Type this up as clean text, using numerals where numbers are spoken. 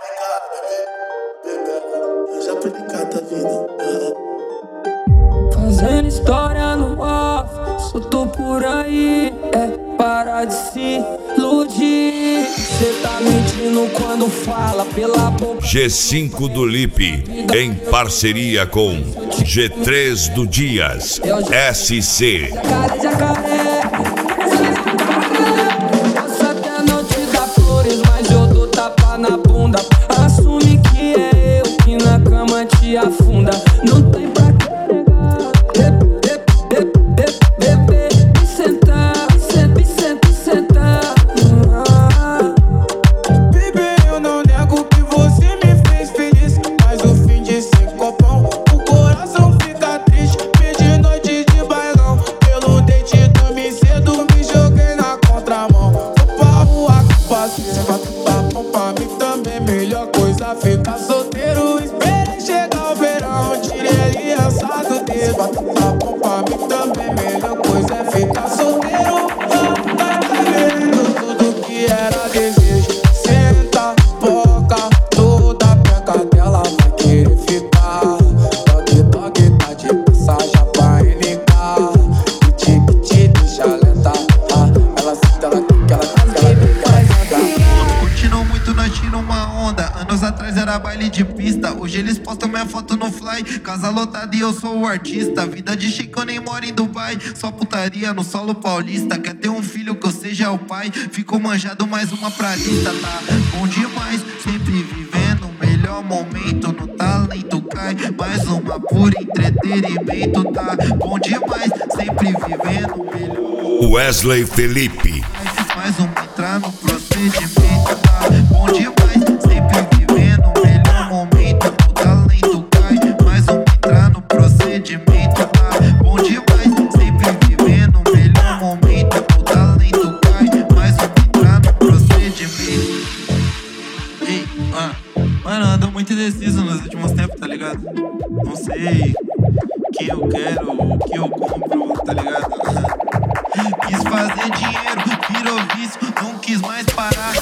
Já predicata a vida. Fazendo história no off, só tô por aí. É parar de se iludir. Cê tá mentindo quando fala pela boca. G5 do Lipe, em parceria com G3 do Dias, SC. Posso até não te dar flores, mas eu dou tapa na bunda. Assume que é eu que na cama te afunda. Não tem pra que negar. Me sentar, sempre, sempre sentar. Baby, eu não nego que você me fez feliz, mas o fim de sem copão, o coração fica triste. Perdi noite de bailão, pelo date dormi cedo, me joguei na contramão. Vou pra rua que passei, pra tu tá bom pra mim também. Melhor coisa ficar solteiro, esperei chegar o verão, tirei aliança do dedo. Pra tu tá bom pra mim também, melhor coisa é ficar solteiro. Tá vendo tudo que era desejo. Senta, boca, toda a peca dela vai querer ficar. Toque, toque, tá de passagem pra NK. Que te deixa alerta. Ela senta, ela quer, ela curtindo muito, nós tira uma onda. Anos atrás era baile de pista, hoje eles postam minha foto no fly. Casa lotada e eu sou o artista. Vida de chique, eu nem moro em Dubai. Só putaria no solo paulista. Quer ter um filho que eu seja o pai? Ficou manjado, mais uma pra lista, tá? Bom demais, sempre vivendo o melhor momento. No talento cai, mais uma por entretenimento, tá? Bom demais, sempre vivendo o melhor. Wesley Felipe. Mais um entrar no procedimento, tá? Bom demais, sempre vivendo o melhor momento. O talento cai, mais um entrar no procedimento, tá? Bom demais, sempre vivendo o melhor momento. O talento cai, mais um entrar no procedimento. Ei, mano, ando muito indeciso nos últimos tempos, tá ligado? Não sei quem eu quero, o que eu compro, tá ligado? Quis fazer dinheiro, virou vício, não quis mais parar.